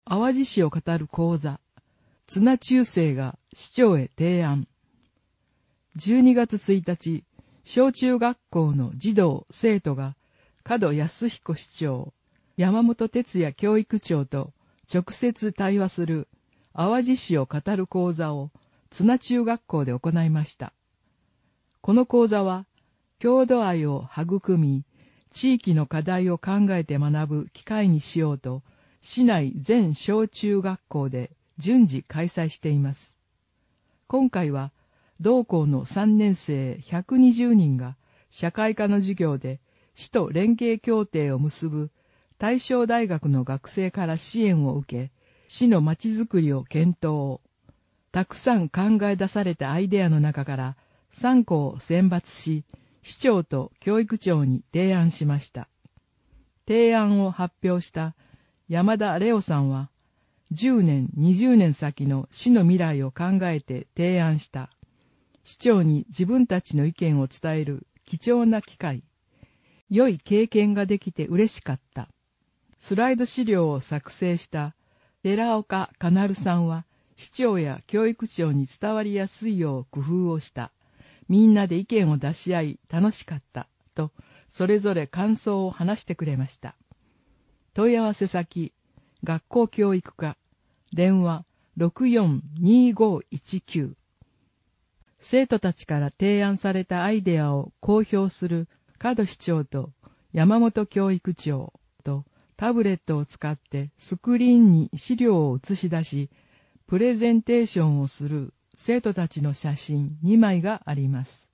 淡路市を語る講座、綱中世が市長へ提案。12月1日、小中学校の児童・生徒が門康彦市長、山本哲也教育長と直接対話する淡路市を語る講座を綱中学校で行いました。この講座は、郷土愛を育み、地域の課題を考えて学ぶ機会にしようと、市内全小中学校で順次開催しています。今回は、同校の3年生120人が社会科の授業で市と連携協定を結ぶ大正大学の学生から支援を受け、市のまちづくりを検討。たくさん考え出されたアイデアの中から3校を選抜し、市長と教育長に提案しました。提案を発表した山田レオさんは、10年、20年先の市の未来を考えて提案した。市長に自分たちの意見を伝える貴重な機会。良い経験ができて嬉しかった。スライド資料を作成した寺岡かなるさんは、市長や教育長に伝わりやすいよう工夫をした。みんなで意見を出し合い楽しかった。と、それぞれ感想を話してくれました。問い合わせ先、学校教育課、電話642519。生徒たちから提案されたアイデアを公表する門市長と山本教育長とタブレットを使ってスクリーンに資料を映し出し、プレゼンテーションをする生徒たちの写真2枚があります。